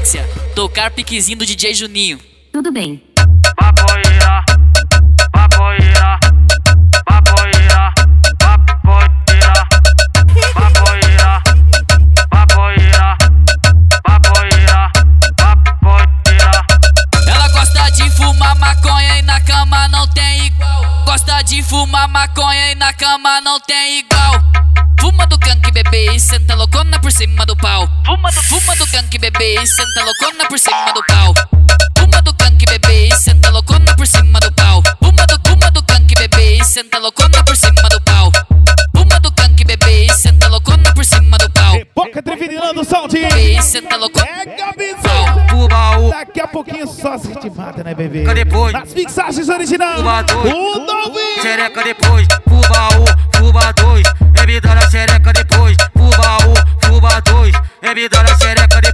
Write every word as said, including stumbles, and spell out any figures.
Alexia, tocar piquezinho do D J Juninho. Tudo bem. Papoeira, papoeira, papoeira, papoeira, papoeira, papoeira, papoeira, papoeira. Ela gosta de fumar maconha e na cama não tem igual. Gosta de fumar maconha e na cama não tem igual. Fuma do canque, bebê, e senta loucona por cima do pau. Fuma do, fuma do canque, bebê, e senta loucona por cima do pau. Fuma do canque, bebê, e senta loucona por cima do pau. Fuma do, fuma do canque, bebê, e senta loucona por cima do pau. Fuma do canque, bebê, e senta loucona por cima do pau. Boca trevinando o som de... Bebê, e senta loucona. Pega a visão. O baú, Daqui a pouquinho só se ritmada, né, bebê? Cadê depois? Nas mixagens originais. Fuba dois, O novinho. xereca depois. Fuba um, fuba dois, é me dá na xereca depois. Fuba um, fuba dois, é me dá na xereca depois.